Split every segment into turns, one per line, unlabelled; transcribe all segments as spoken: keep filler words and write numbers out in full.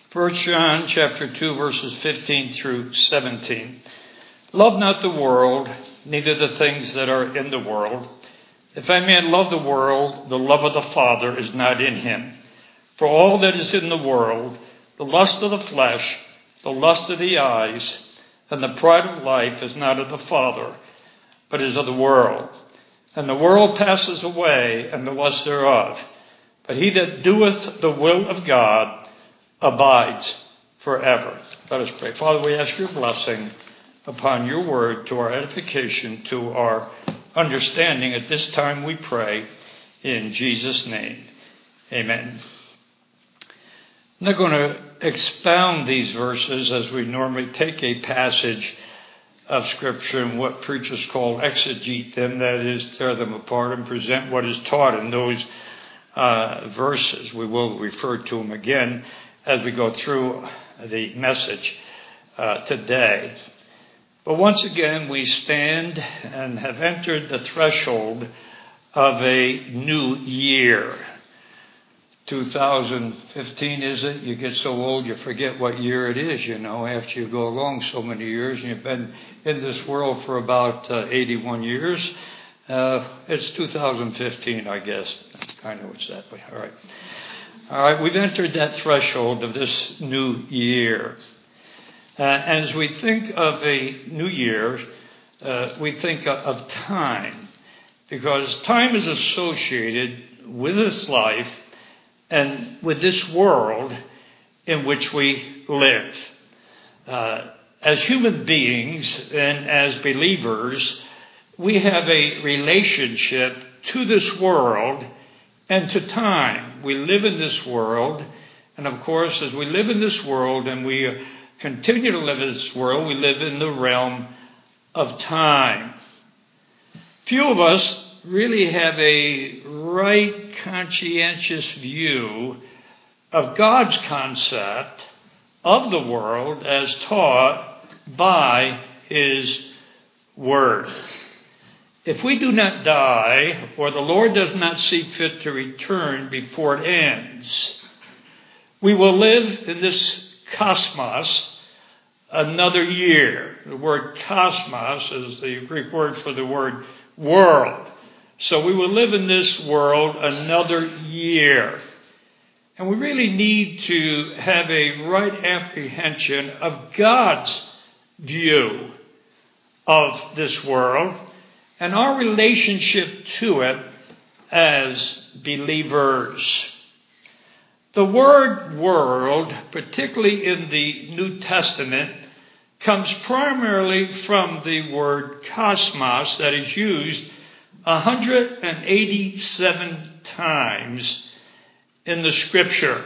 First John chapter two, verses fifteen through seventeen. Love not the world, neither the things that are in the world. If any man love the world, the love of the Father is not in him. For all that is in the world, the lust of the flesh, the lust of the eyes, and the pride of life is not of the Father, but is of the world. And the world passes away, and the lust thereof. But he that doeth the will of God abides forever. Let us pray. Father, we ask your blessing upon your word to our edification, to our understanding. At this time we pray in Jesus' name. Amen. I'm not going to expound these verses as we normally take a passage of Scripture and what preachers call exegete them, that is, tear them apart and present what is taught in those uh, verses. We will refer to them again as we go through the message uh, today. But once again, we stand and have entered the threshold of a new year. two thousand fifteen, is it? You get so old you forget what year it is, you know, after you go along so many years. And you've been in this world for about uh, eighty-one years. Uh, it's two thousand fifteen, I guess. I know it's that way. All right. All right, we've entered that threshold of this new year. Uh, as we think of a new year, uh, we think of time, because time is associated with this life and with this world in which we live. Uh, as human beings and as believers, we have a relationship to this world and to time. We live in this world, and of course, as we live in this world and we continue to live in this world, we live in the realm of time. Few of us really have a right, conscientious view of God's concept of the world as taught by His Word. If we do not die, or the Lord does not see fit to return before it ends, we will live in this cosmos another year. The word cosmos is the Greek word for the word world. So we will live in this world another year. And we really need to have a right apprehension of God's view of this world and our relationship to it as believers. The word world, particularly in the New Testament, comes primarily from the word cosmos that is used one hundred eighty-seven times in the Scripture.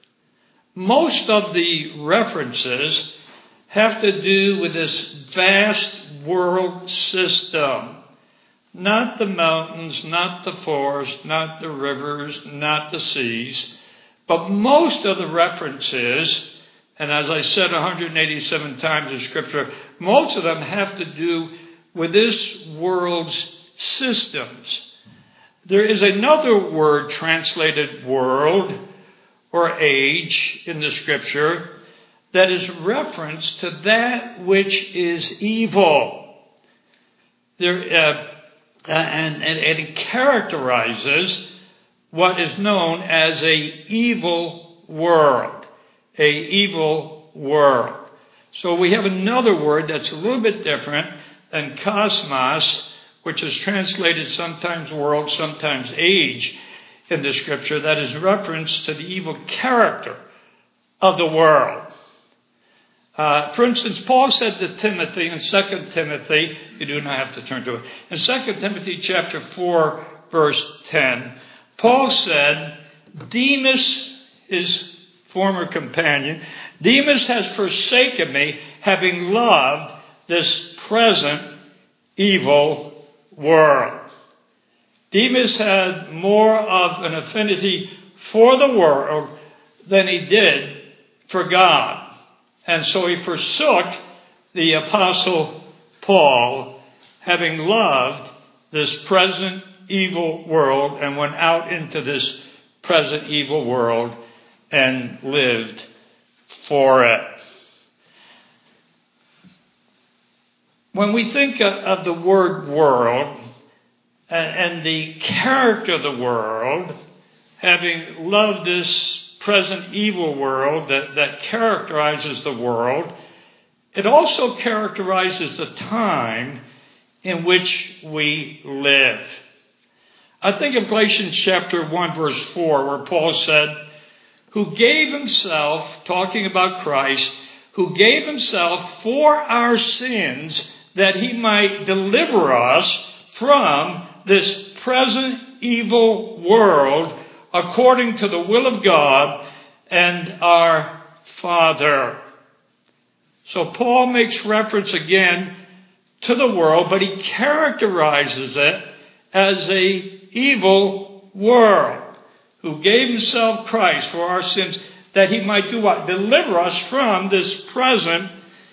Most of the references have to do with this vast world system. Not the mountains, not the forest, not the rivers, not the seas. But most of the references, and as I said one hundred eighty-seven times in Scripture, most of them have to do with this world's systems. There is another word translated world or age in the Scripture that is reference to that which is evil. There, uh, and, and, and it characterizes what is known as a evil world. A evil world. So we have another word that's a little bit different than cosmos, which is translated sometimes world, sometimes age in the Scripture, that is reference to the evil character of the world. Uh, for instance, Paul said to Timothy in Second Timothy, you do not have to turn to it, in Second Timothy chapter four, verse ten, Paul said, Demas, his former companion, Demas has forsaken me, having loved this present evil world. Demas had more of an affinity for the world than he did for God. And so he forsook the Apostle Paul, having loved this present evil world, and went out into this present evil world and lived for it. When we think of the word world and the character of the world, having loved this present evil world that, that characterizes the world, it also characterizes the time in which we live. I think of Galatians chapter one, verse four, where Paul said, who gave himself, talking about Christ, who gave himself for our sins that he might deliver us from this present evil world according to the will of God and our Father. So Paul makes reference again to the world, but he characterizes it as a evil world, who gave himself Christ for our sins that he might do what? Deliver us from this present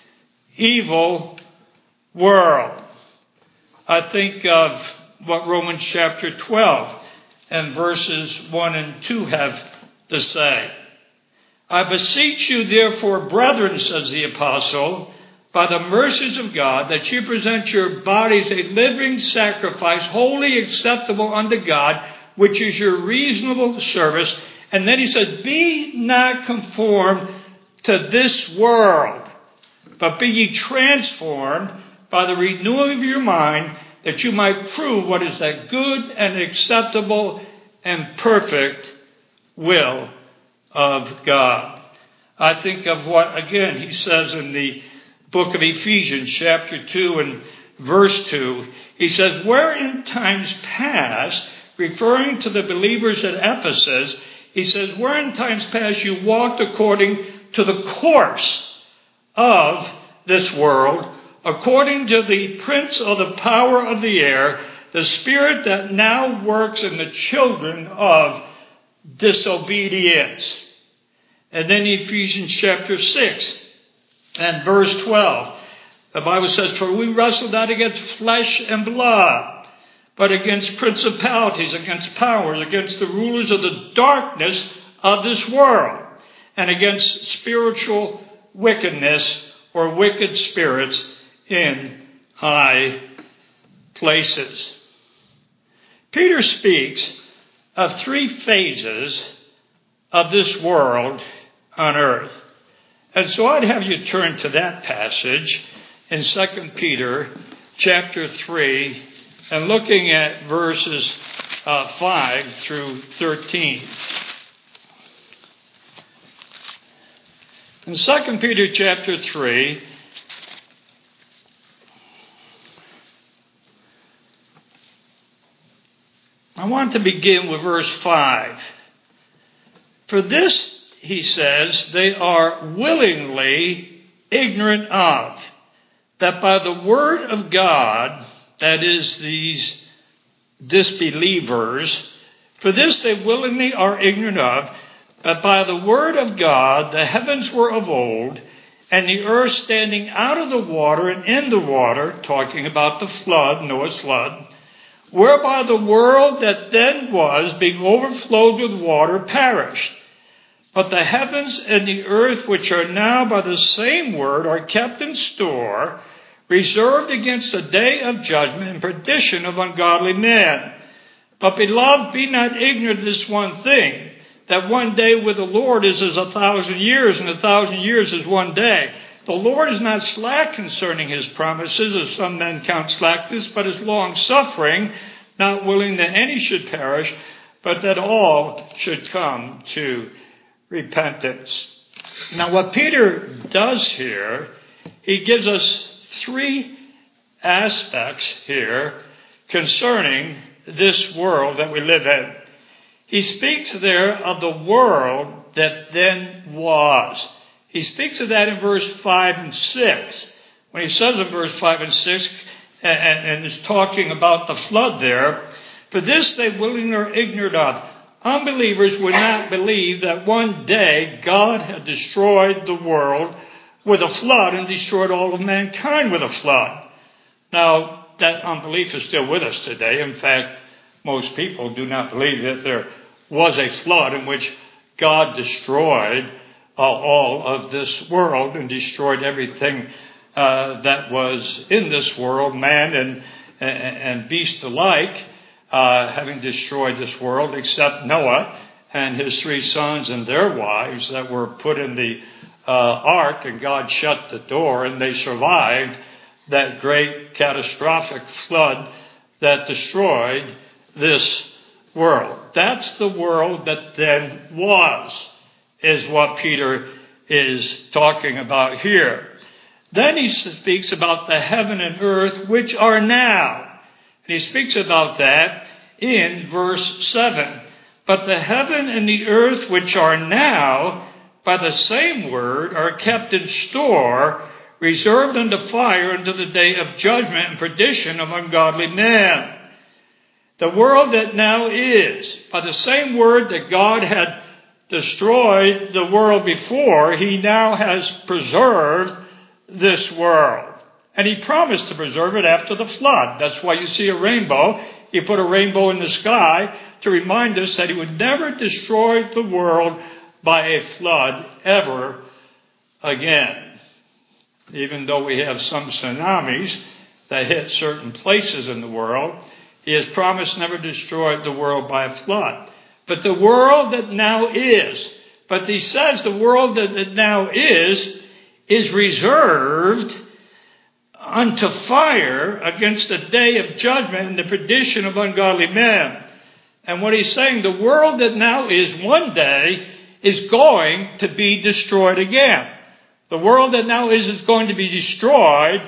evil world. I think of what Romans chapter twelve and verses one and two have to say. I beseech you, therefore, brethren, says the apostle, by the mercies of God, that you present your bodies a living sacrifice, wholly acceptable unto God, which is your reasonable service. And then he says, be not conformed to this world, but be ye transformed by the renewing of your mind, that you might prove what is that good and acceptable and perfect will of God. I think of what, again, he says in the book of Ephesians, chapter two and verse two. He says, where in times past, referring to the believers at Ephesus, he says, where in times past you walked according to the course of this world, according to the prince of the power of the air, the spirit that now works in the children of disobedience. And then Ephesians chapter six and verse twelve, the Bible says, for we wrestle not against flesh and blood, but against principalities, against powers, against the rulers of the darkness of this world, and against spiritual wickedness or wicked spirits in high places. Peter speaks of three phases of this world on earth. And so I'd have you turn to that passage in Second Peter chapter three and looking at verses uh, five through thirteen. In Second Peter chapter three, I want to begin with verse five. For this, he says, they are willingly ignorant of, that by the word of God, that is, these disbelievers, for this they willingly are ignorant of, that by the word of God the heavens were of old, and the earth standing out of the water and in the water, talking about the flood, Noah's flood, whereby the world that then was, being overflowed with water, perished. But the heavens and the earth, which are now by the same word, are kept in store, reserved against the day of judgment and perdition of ungodly men. But beloved, be not ignorant of this one thing, that one day with the Lord is as a thousand years, and a thousand years is one day. The Lord is not slack concerning his promises, as some men count slackness, but is long-suffering, not willing that any should perish, but that all should come to repentance. Now, what Peter does here, he gives us three aspects here concerning this world that we live in. He speaks there of the world that then was. He speaks of that in verse five and six. When he says in verse five and six, and, and, and is talking about the flood there, for this they willingly are ignorant of. Unbelievers would not believe that one day God had destroyed the world with a flood and destroyed all of mankind with a flood. Now, that unbelief is still with us today. In fact, most people do not believe that there was a flood in which God destroyed uh, all of this world and destroyed everything uh, that was in this world, man and, and, and beast alike, uh, having destroyed this world, except Noah and his three sons and their wives that were put in the uh, ark, and God shut the door, and they survived that great catastrophic flood that destroyed this world. That's the world that then was, is what Peter is talking about here. Then he speaks about the heaven and earth which are now. And he speaks about that in verse seven. But the heaven and the earth which are now, by the same word, are kept in store, reserved unto fire until the day of judgment and perdition of ungodly men. The world that now is, by the same word that God had destroyed the world before, he now has preserved this world. And he promised to preserve it after the flood. That's why you see a rainbow. He put a rainbow in the sky to remind us that he would never destroy the world by a flood ever again. Even though we have some tsunamis that hit certain places in the world, he has promised never to destroy the world by a flood. But the world that now is, but he says the world that now is, is reserved unto fire against the day of judgment and the perdition of ungodly men. And what he's saying, the world that now is one day is going to be destroyed again. The world that now is is going to be destroyed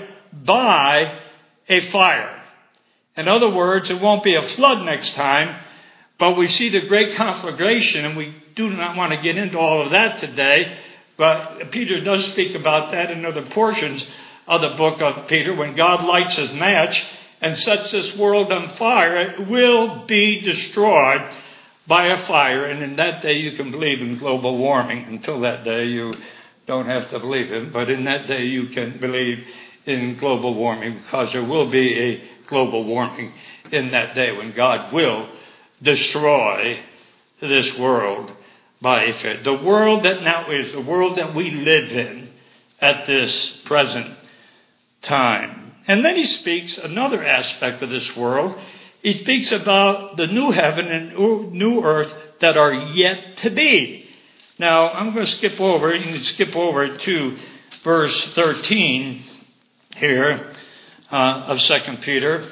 by a fire. In other words, it won't be a flood next time, but we see the great conflagration, and we do not want to get into all of that today, but Peter does speak about that in other portions of the book of Peter. When God lights his match and sets this world on fire, it will be destroyed by a fire, and in that day you can believe in global warming. Until that day you don't have to believe him, but in that day you can believe in global warming, because there will be a global warming in that day when God will destroy this world by a fire. The world that now is, the world that we live in at this present time. And then he speaks another aspect of this world. He speaks about the new heaven and new earth that are yet to be. Now, I'm going to skip over, you can skip over to verse thirteen here uh, of Second Peter.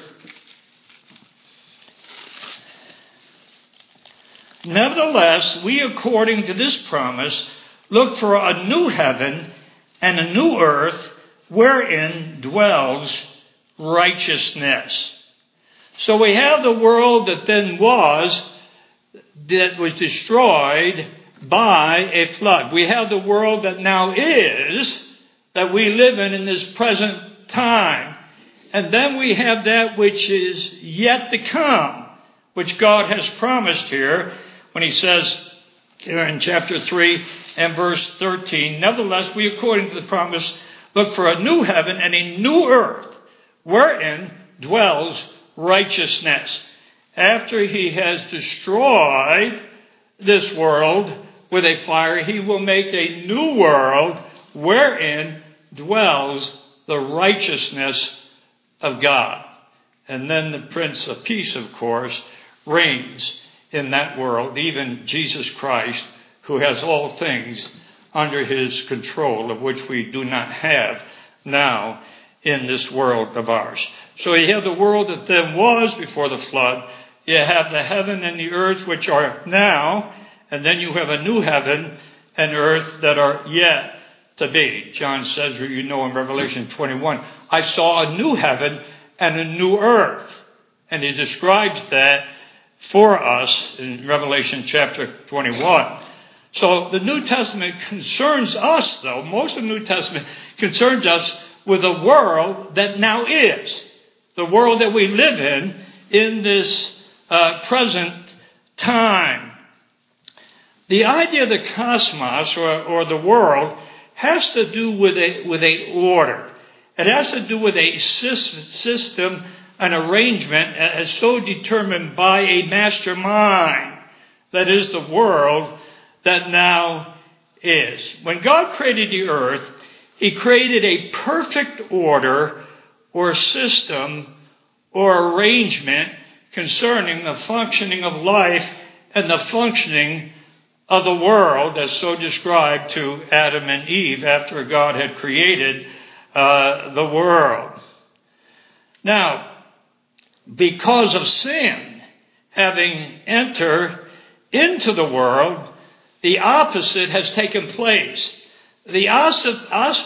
Nevertheless, we, according to this promise, look for a new heaven and a new earth wherein dwells righteousness. So we have the world that then was, that was destroyed by a flood. We have the world that now is, that we live in in this present time. And then we have that which is yet to come, which God has promised here when he says here in chapter three and verse thirteen, nevertheless, we, according to the promise, look for a new heaven and a new earth wherein dwells righteousness. After he has destroyed this world with a fire, he will make a new world wherein dwells the righteousness of God. And then the Prince of Peace, of course, reigns in that world, even Jesus Christ, who has all things under his control, of which we do not have now in this world of ours. So you have the world that then was before the flood. You have the heaven and the earth which are now, and then you have a new heaven and earth that are yet to be. John says, you know, in Revelation twenty-one, I saw a new heaven and a new earth. And he describes that for us in Revelation chapter twenty-one. So the New Testament concerns us, though. Most of the New Testament concerns us with a world that now is. The world that we live in, in this uh, present time. The idea of the cosmos, or, or the world, has to do with a, with a order. It has to do with a system, an arrangement as so determined by a mastermind. That is the world that now is. When God created the earth, he created a perfect order or system or arrangement concerning the functioning of life and the functioning of the world as so described to Adam and Eve after God had created uh, the world. Now, because of sin having entered into the world, the opposite has taken place. The opposite,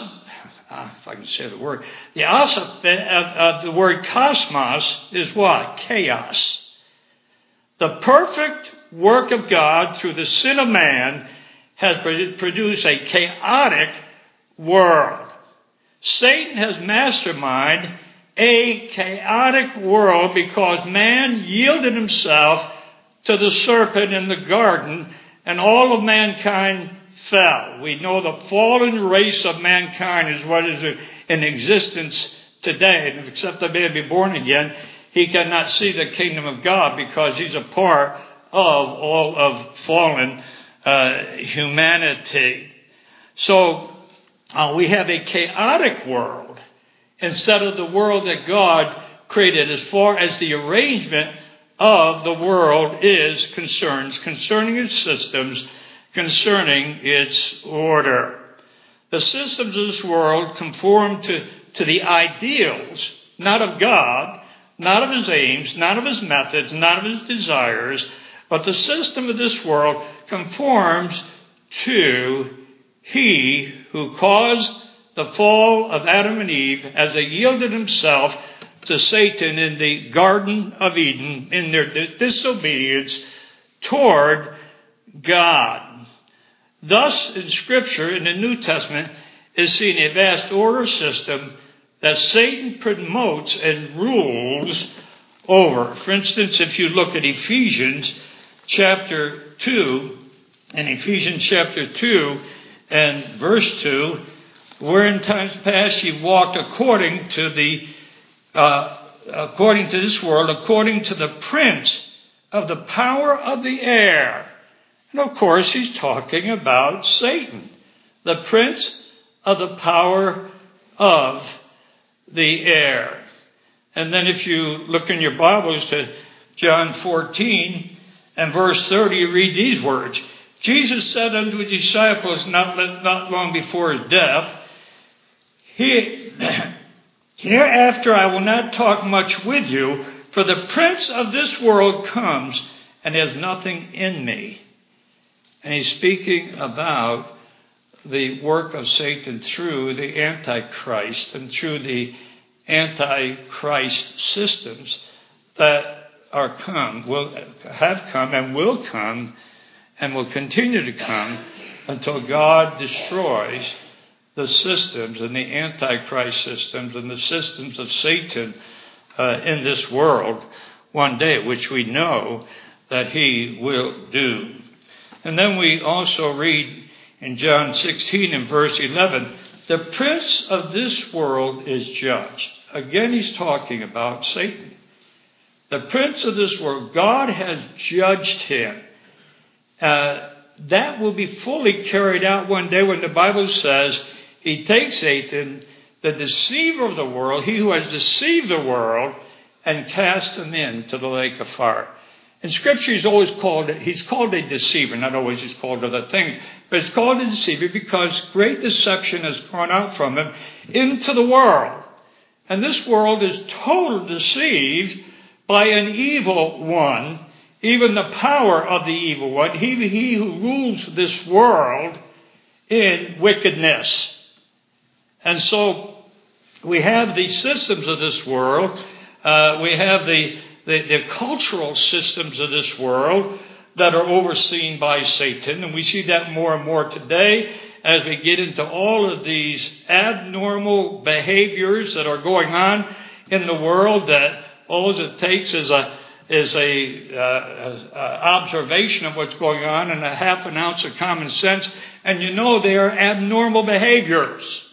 if I can say the word, the opposite of, of the word cosmos is what? Chaos. The perfect work of God through the sin of man has produced a chaotic world. Satan has masterminded a chaotic world because man yielded himself to the serpent in the garden and all of mankind fell. We know the fallen race of mankind is what is in existence today. And except the man be born again, he cannot see the kingdom of God because he's a part of all of fallen uh, humanity. So uh, we have a chaotic world instead of the world that God created as far as the arrangement of the world is concerned, concerning its systems, concerning its order. The systems of this world conform to, to the ideals, not of God, not of his aims, not of his methods, not of his desires, but the system of this world conforms to he who caused the fall of Adam and Eve as they yielded himself to Satan in the Garden of Eden in their disobedience toward God. Thus, in Scripture, in the New Testament, is seen a vast order system that Satan promotes and rules over. For instance, if you look at Ephesians chapter two, in Ephesians chapter two and verse two, where in times past ye walked according to the uh, according to this world, according to the prince of the power of the air. And of course, he's talking about Satan, the prince of the power of the air. And then if you look in your Bibles to John fourteen and verse thirty, you read these words. Jesus said unto his disciples not, not long before his death, He, hereafter I will not talk much with you, for the prince of this world comes and has nothing in me. And he's speaking about the work of Satan through the Antichrist and through the Antichrist systems that are come, will have come and will come and will continue to come until God destroys the systems and the Antichrist systems and the systems of Satan uh, in this world one day, which we know that he will do. And then we also read in John sixteen and verse eleven, the prince of this world is judged. Again, he's talking about Satan. The prince of this world, God has judged him. Uh, that will be fully carried out one day when the Bible says he takes Satan, the deceiver of the world, he who has deceived the world, and casts him into the lake of fire. In Scripture, he's always called, he's called a deceiver. Not always he's called other things, but it's called a deceiver because great deception has gone out from him into the world. And this world is totally deceived by an evil one, even the power of the evil one, he, he who rules this world in wickedness. And so we have the systems of this world. Uh, we have the, the, the cultural systems of this world that are overseen by Satan. And we see that more and more today as we get into all of these abnormal behaviors that are going on in the world, that all it takes is a is a, uh, a observation of what's going on and a half an ounce of common sense, and you know they are abnormal behaviors.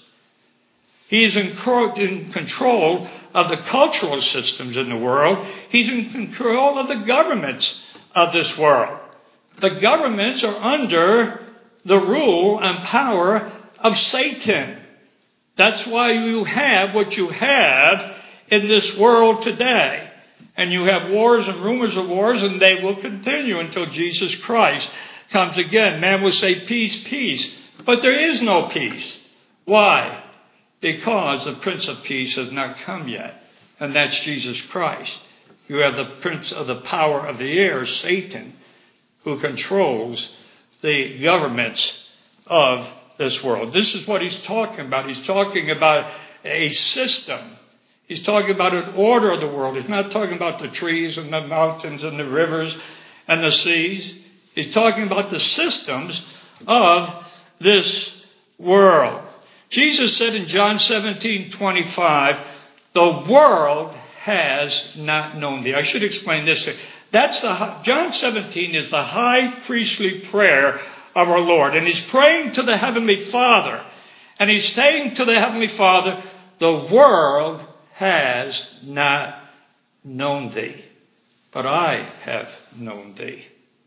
He's in control of the cultural systems in the world. He's in control of the governments of this world. The governments are under the rule and power of Satan. That's why you have what you have in this world today. And you have wars and rumors of wars, and they will continue until Jesus Christ comes again. Man will say, peace, peace. But there is no peace. Why? Because the Prince of Peace has not come yet. And that's Jesus Christ. You have the prince of the power of the air, Satan, who controls the governments of this world. This is what he's talking about. He's talking about a system. He's talking about an order of the world. He's not talking about the trees and the mountains and the rivers and the seas. He's talking about the systems of this world. Jesus said in John seventeen twenty-five, the world has not known thee. I should explain this. That's the John seventeen is the high priestly prayer of our Lord. And he's praying to the Heavenly Father. And he's saying to the Heavenly Father, the world has not known thee, but I have known thee.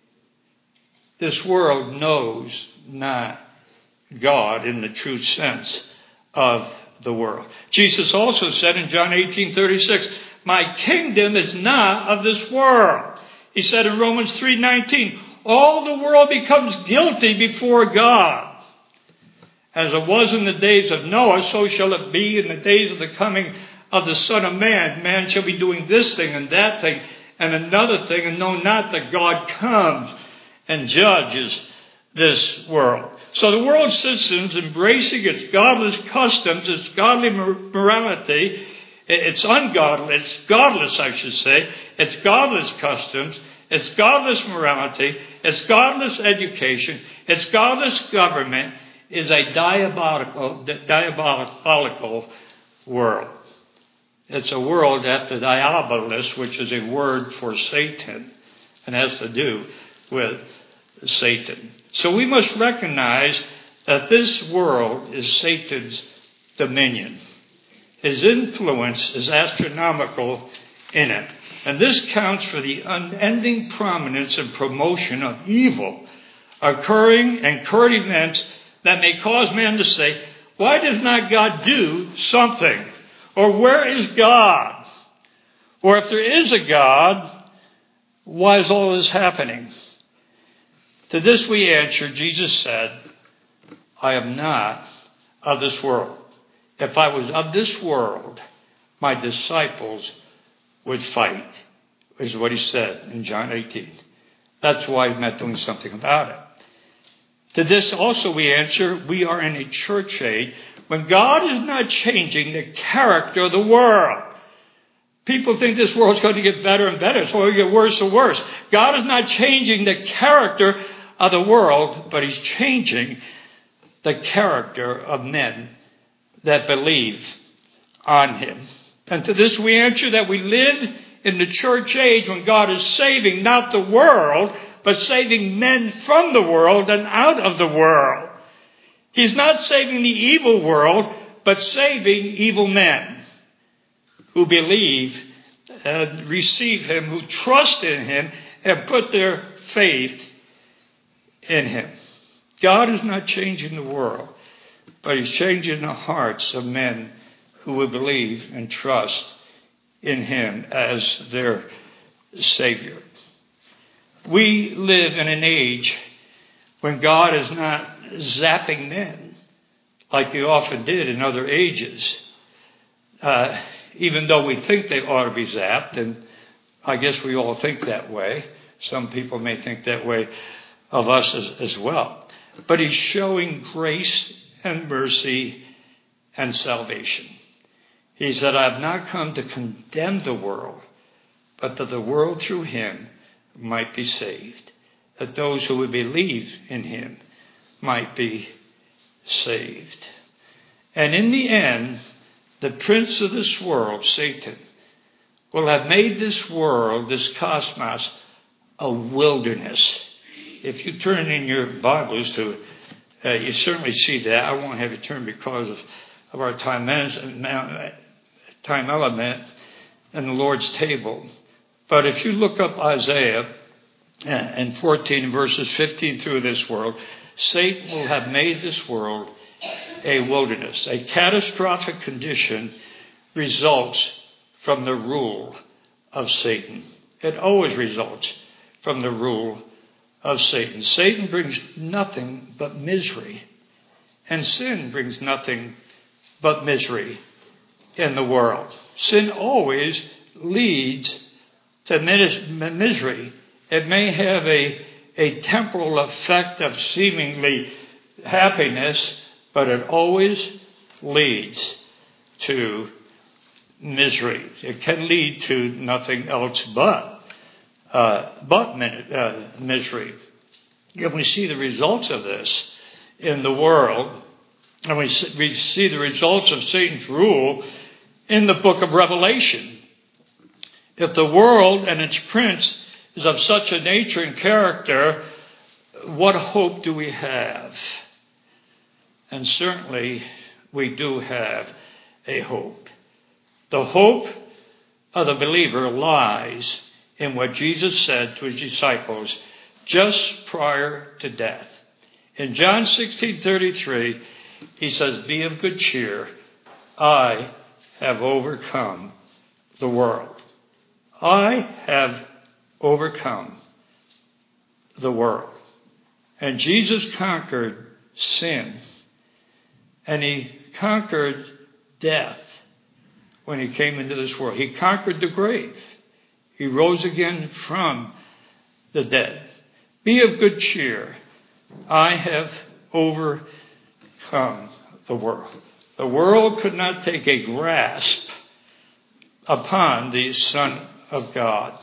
This world knows not God in the true sense of the world. Jesus also said in John eighteen thirty-six, my kingdom is not of this world. He said in Romans three nineteen, all the world becomes guilty before God. As it was in the days of Noah, so shall it be in the days of the coming of the Son of Man. Man shall be doing this thing and that thing and another thing, and know not that God comes and judges this world. So the world systems embracing its godless customs, its godly morality, it's ungodly, it's godless, I should say, it's godless customs, it's godless morality, it's godless education, it's godless government, is a diabolical, diabolical world. It's a world after diabolos, which is a word for Satan, and has to do with Satan. So we must recognize that this world is Satan's dominion. His influence is astronomical in it. And this counts for the unending prominence and promotion of evil occurring and current events that may cause man to say, why does not God do something? Or where is God? Or if there is a God, why is all this happening? To this we answer, Jesus said, I am not of this world. If I was of this world, my disciples would fight, is what he said in John eighteen. That's why he's not doing something about it. To this also we answer, we are in a church age when God is not changing the character of the world. People think this world's going to get better and better. It's going to get worse and worse. God is not changing the character of the world, but he's changing the character of men that believe on him. And to this we answer that we live in the church age when God is saving not the world, but saving men from the world and out of the world. He's not saving the evil world, but saving evil men who believe and receive him, who trust in him and put their faith in him. God is not changing the world, but he's changing the hearts of men who will believe and trust in him as their Savior. We live in an age when God is not zapping men like he often did in other ages. Uh, even though we think they ought to be zapped, and I guess we all think that way. Some people may think that way of us as, as well. But he's showing grace and mercy and salvation. He said, I have not come to condemn the world, but that the world through him might be saved, that those who would believe in him might be saved. And in the end, the prince of this world, Satan, will have made this world, this cosmos, a wilderness. If you turn in your Bibles to, uh, you certainly see that. I won't have you turn because of, of our time, time element and the Lord's table. But if you look up Isaiah and fourteen, verses fifteen through this world, Satan will have made this world a wilderness. A catastrophic condition results from the rule of Satan. It always results from the rule of Satan. Satan brings nothing but misery, and sin brings nothing but misery in the world. Sin always leads to misery. It may have a, a temporal effect of seemingly happiness, but it always leads to misery. It can lead to nothing else but uh, but uh, misery. And we see the results of this in the world, and we see the results of Satan's rule in the book of Revelation. If the world and its prince is of such a nature and character, what hope do we have? And certainly we do have a hope. The hope of the believer lies in what Jesus said to his disciples just prior to death. In John sixteen thirty-three, he says, "Be of good cheer. I have overcome the world." I have overcome the world. And Jesus conquered sin. And he conquered death when he came into this world. He conquered the grave. He rose again from the dead. Be of good cheer. I have overcome the world. The world could not take a grasp upon the Son of God.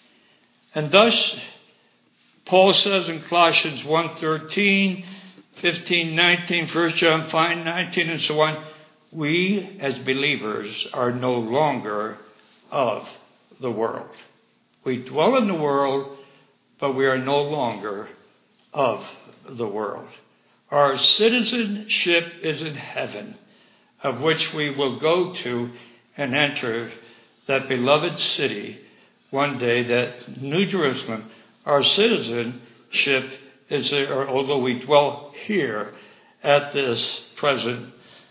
And thus, Paul says in Colossians one thirteen, fifteen, nineteen, First John five nineteen, and so on, we as believers are no longer of the world. We dwell in the world, but we are no longer of the world. Our citizenship is in heaven, of which we will go to and enter that beloved city one day, that New Jerusalem. Our citizenship is there, although we dwell here at this present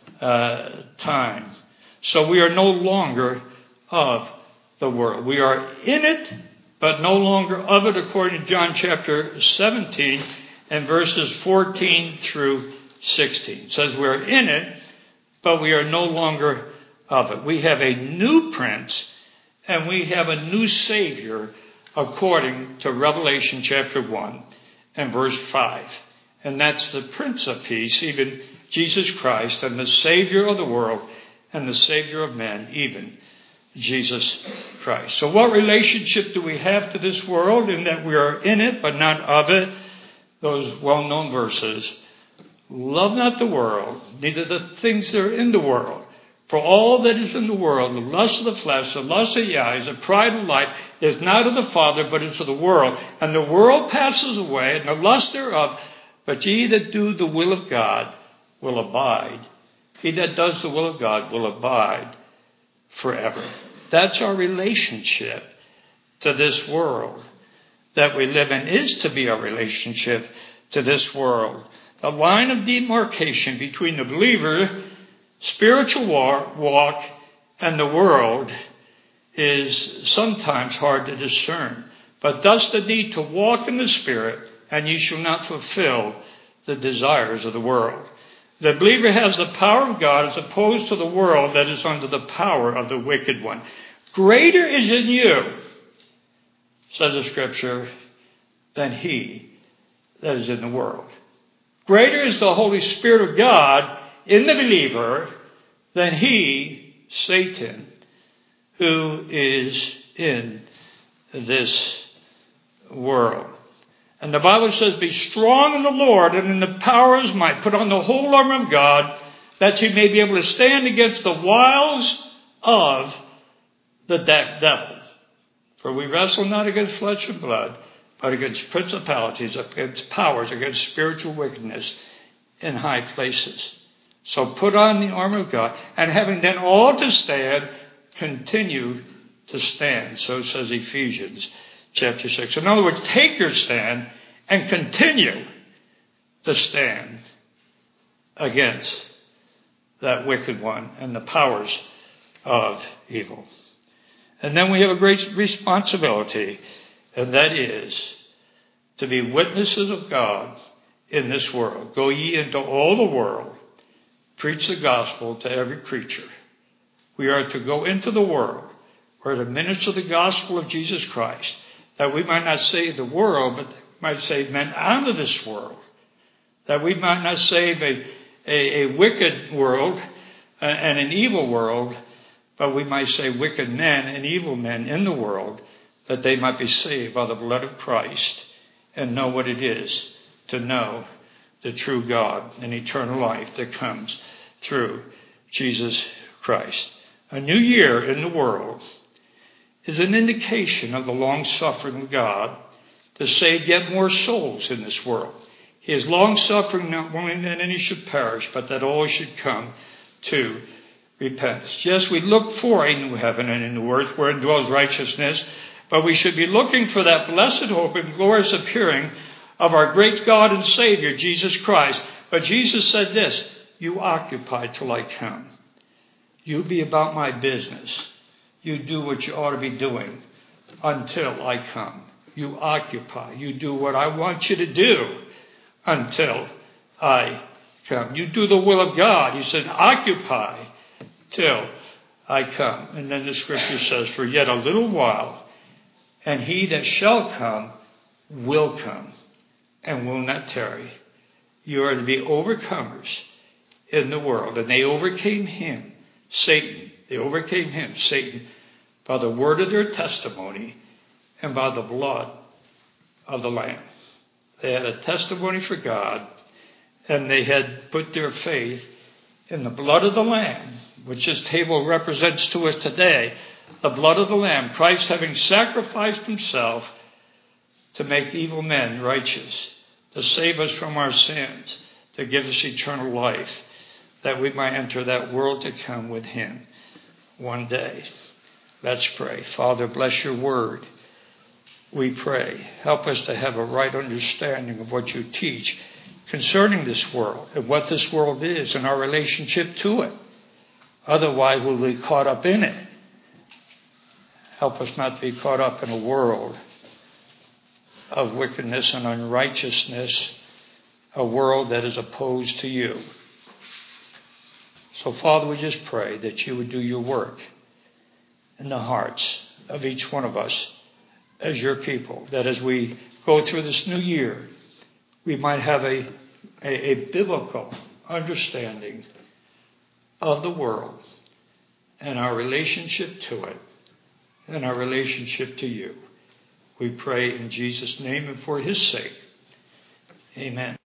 uh, time. So we are no longer of the world. We are in it, but no longer of it, according to John chapter seventeen and verses fourteen through sixteen. It says we're in it, but we are no longer of it. We have a new prince, and we have a new Savior, according to Revelation chapter one and verse five. And that's the Prince of Peace, even Jesus Christ, and the Savior of the world, and the Savior of men, even Jesus Christ. So what relationship do we have to this world, in that we are in it, but not of it? Those well-known verses. Love not the world, neither the things that are in the world. For all that is in the world, the lust of the flesh, the lust of the eyes, the pride of life, is not of the Father, but is of the world. And the world passes away, and the lust thereof. But ye that do the will of God will abide. He that does the will of God will abide forever. That's our relationship to this world that we live in, is to be our relationship to this world. The line of demarcation between the believer, spiritual walk, and the world is sometimes hard to discern. But thus the need to walk in the Spirit, and ye shall not fulfill the desires of the world. The believer has the power of God as opposed to the world that is under the power of the wicked one. Greater is in you, says the Scripture, than he that is in the world. Greater is the Holy Spirit of God in the believer than he, Satan, who is in this world. And the Bible says, be strong in the Lord and in the power of his might. Put on the whole armor of God, that you may be able to stand against the wiles of the de- devil. For we wrestle not against flesh and blood, but against principalities, against powers, against spiritual wickedness in high places. So put on the armor of God, and having done all to stand, continue to stand. So says Ephesians chapter six. In other words, take your stand and continue to stand against that wicked one and the powers of evil. And then we have a great responsibility, and that is to be witnesses of God in this world. Go ye into all the world, preach the gospel to every creature. We are to go into the world. We're to minister the gospel of Jesus Christ, that we might not save the world, but might save men out of this world. That we might not save a, a, a wicked world and an evil world, but we might save wicked men and evil men in the world, that they might be saved by the blood of Christ and know what it is to know the true God and eternal life that comes through Jesus Christ. A new year in the world is an indication of the long-suffering of God to save yet more souls in this world. He is long-suffering, not willing that any should perish, but that all should come to repentance. Yes, we look for a new heaven and a new earth wherein dwells righteousness, but we should be looking for that blessed hope and glorious appearing of our great God and Savior, Jesus Christ. But Jesus said this, you occupy till I come. You be about my business. You do what you ought to be doing until I come. You occupy. You do what I want you to do until I come. You do the will of God. He said, occupy till I come. And then the scripture says, for yet a little while, and he that shall come will come and will not tarry. You are to be overcomers in the world. And they overcame him, Satan. They overcame him, Satan, by the word of their testimony and by the blood of the Lamb. They had a testimony for God, and they had put their faith in the blood of the Lamb, which this table represents to us today. The blood of the Lamb, Christ having sacrificed himself to make evil men righteous, to save us from our sins, to give us eternal life, that we might enter that world to come with him one day. Let's pray. Father, bless your word. We pray. Help us to have a right understanding of what you teach concerning this world and what this world is and our relationship to it. Otherwise, we'll be caught up in it. Help us not to be caught up in a world of wickedness and unrighteousness, a world that is opposed to you. So, Father, we just pray that you would do your work in the hearts of each one of us as your people, that as we go through this new year, we might have a, a, a biblical understanding of the world and our relationship to it and our relationship to you. We pray in Jesus' name and for his sake. Amen.